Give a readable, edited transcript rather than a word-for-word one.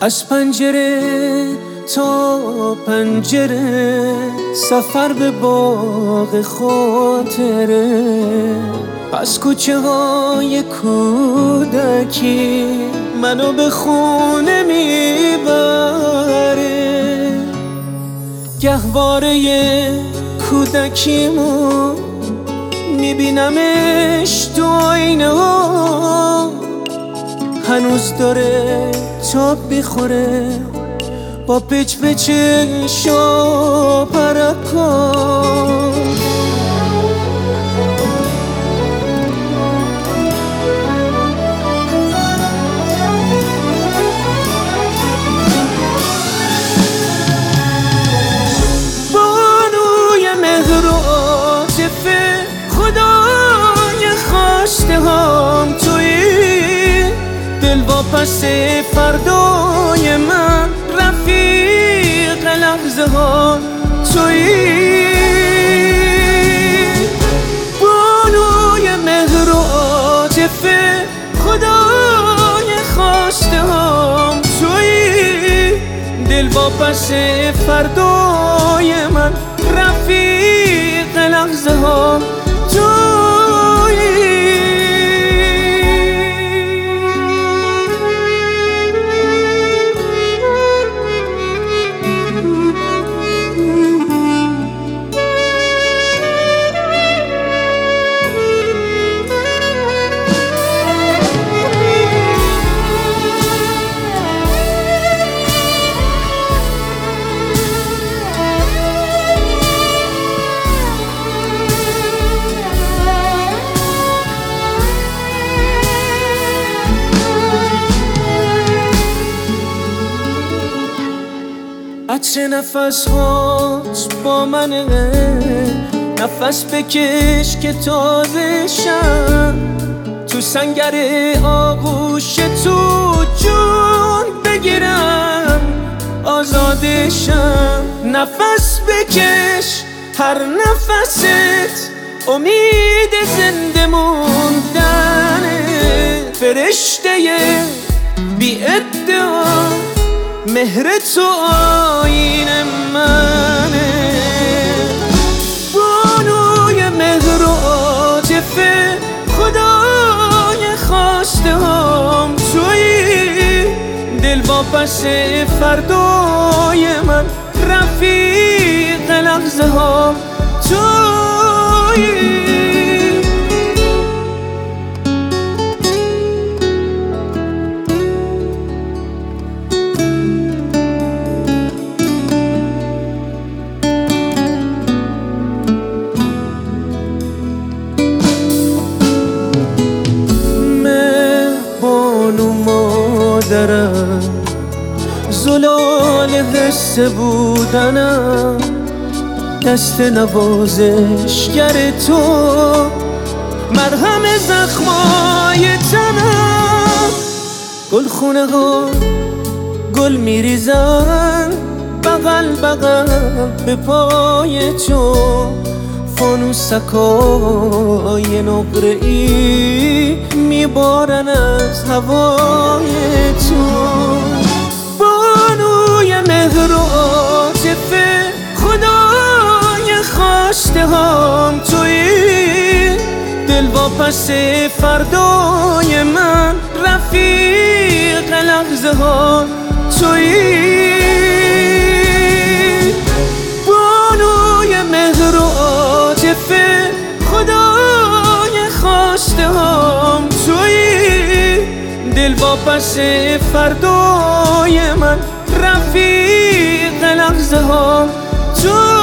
از پنجره تا پنجره سفر به باغ خاطره، پس کوچه های کودکی منو به خونه میبره. گهواره کودکیمو میبینمش تو آینه ها، هنوز داره تاب میخوره با پچ پچش و پرکان. بانوی مهر و عاطفه خدای خواسته هم تویی، دل واپس فردای من رفیق لحظه ها تویی. بانوی مهر و عاطفه خدای خواسته هم تویی، دل واپس فردای من رفیق لحظه ها تویی. عطر نفس هات با منه، نفس بکش که تازه شم، تو سنگر آغوش تو جون بگیرم آزادشم. نفس بکش هر نفست امید زنده موندنه، فرشته بی ادعا مهر تو آیین منه. بانوی مهر و عاطفه خدای خواسته هم تویی، دل واپس فردای من رفیق لحظه ها تویی. مادرم زلال حس بودنم، دست نوازشگر تو مرهم زخمای تنم. گلخونه ها گل میریزن بغل بغل به پای تو، فانوسکای نقره‌ای میبارن از هوای تو. بانوی مهر و عاطفه خدای خواسته هم تویی، دل واپس فردای من رفیق لحظه ها تویی. بانوی مهر و عاطفه خدای خواسته هم تویی، دل واپس فردای من رفیق لحظه ها تویی.